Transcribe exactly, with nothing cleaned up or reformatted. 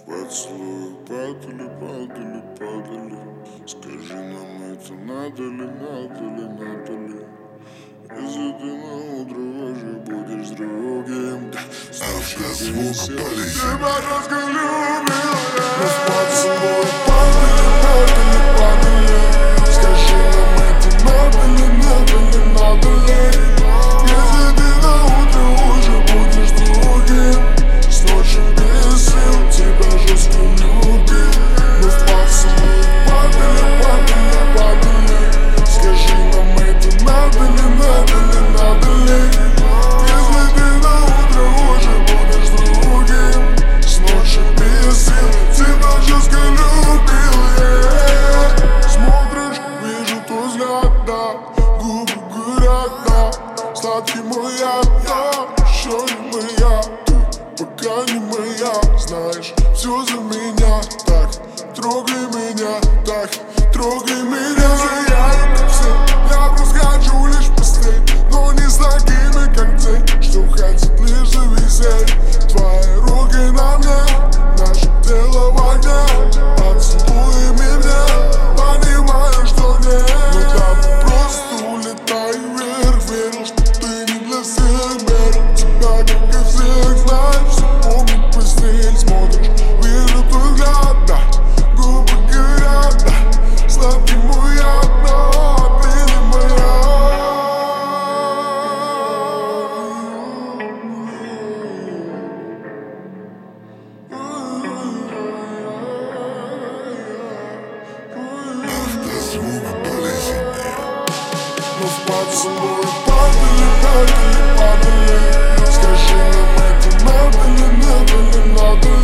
Поцелуи падали, падали, падали. Скажи нам, это надо ли, надо ли, надо ли? Если ты на утро уже будешь с другим, да, Автозвук полетит. Ты по-русски любила. Nos поцелуи падали, падали, падали. Скажи нам, это надо ли, надо ли, надо ли? Если ты на утро уже будешь с другим, с ночи без сил тебя жестко любил. Nos поцелуи падали, падали, падали. Скажи нам, это надо ли, надо ли, надо ли? Если ты на утро уже будешь с другим, с ночи без сил тебя жестко любил, yeah. Смотришь, вижу твой взгляд, да, губы горят, да. Сладкий мой яд, да, еще не моя. Ты пока не моя, знаешь, все за меня. Так, трогай меня, так, трогай меня. Я это все, я просто хочу лишь посмотреть, но не с такими, как ты, что хотят лишь зависеть. Твои руки на мне, наше тело в огне. Поцелуй меня, понимаю, что нет. Но там просто улетай вверх. Верил, что ты не для всех, верил тебя, как и всех. Знаешь, все помню, постель смотришь, вижу твой взгляд, да, губы горят, да. Сладкий мой яд, но ты не моя. Автозвук полетит. Nos поцелуи падали, падали, падали. Скажи нам, это надо ли, надо ли, надо ли?